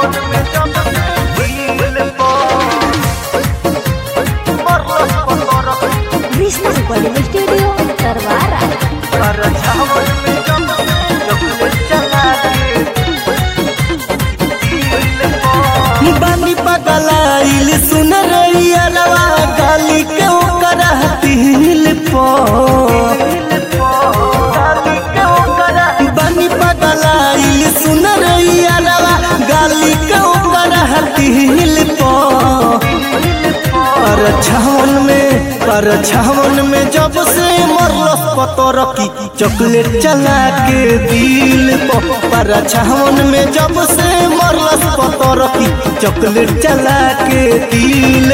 Krishna recording studio Tarwara. बानी पगलाइल सुन रही अलवा गाली के दिल पो बानी पगलाइल सुन रही अलवा गाली के दिल पो पर छावन में जब से मरलस पतर की चॉकलेट चला के दिल पर छावन में जब से मरलस पतर की चॉकलेट चला के दिल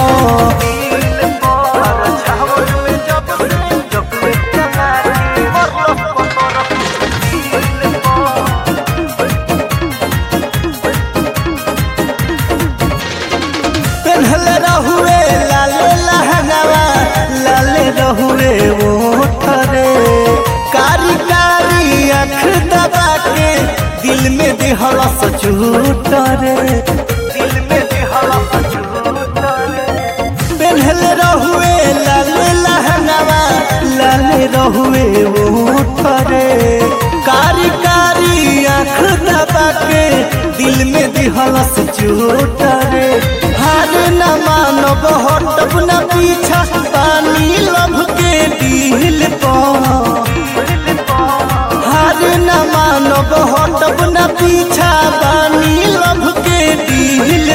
पेन्हले रहुए लाले लहंगावा लाले रहुए वो ठरे कारी कारी आँख दबा के दिल में दिहलस झूठरे पेन्हले रहुए लाले लहंगावा लाले रहुए वो ठरे कारी कारी आँख दबा के दिल में दिहलस झूठरे हार न मानब हटब न पीछा पानी लभ के दिल हार न मानब हटब न पीछा पानी लभ के दिल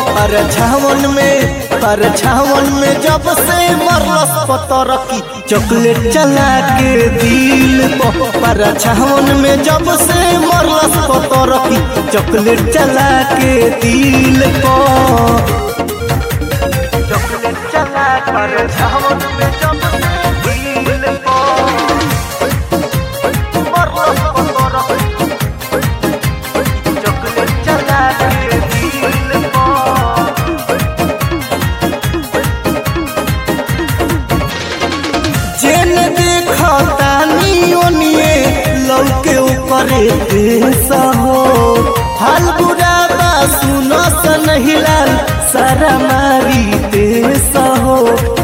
पर छावन में जब से मरलस पतर की चॉकलेट चला के दिल पर छावन में जब से मरलस पतर की चॉकलेट चला के दिल चॉकलेट चला पर छावन में जब से दिल मरलस पतर चॉकलेट चला के दिल जेन देखो तानी ओनिए लौके ऊपरे देश हो हाल बुरा बा सुनो सनहिलाल सारा मारी देश हो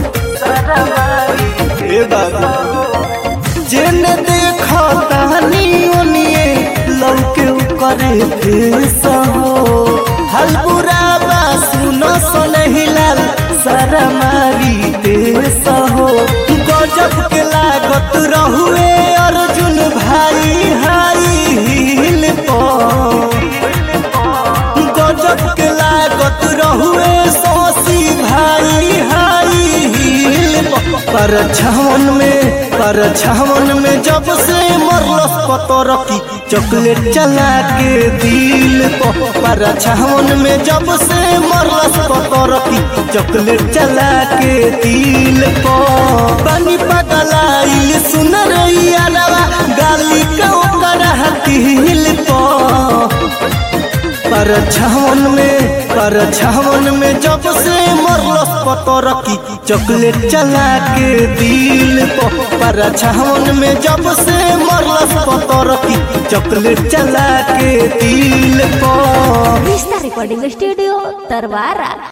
जेन देखो तानी ओनिए लौके ऊपरे देश हो हाल बुरा बा सुनो सनहिलाल सारा मारी देश हो गजब के लागत रहुए अर्जुन भाई हाई हिल गजब के लागत रहुए सोसी भाई हाई हिल पर छावन में जब से मरलस पतर की चॉकलेट चला के दिल पर छावन में जब से मरलस पतर की चॉकलेट चला के दिल बानी पगलाइल सुन रही अलवा गाली के दिल पर छावन में जब से मरलस पतर की चॉकलेट चला के दिल पर छावन में जब से मरलस पतर की चॉकलेट चला के दिल कृष्णा रिकॉर्डिंग स्टूडियो तरवारा।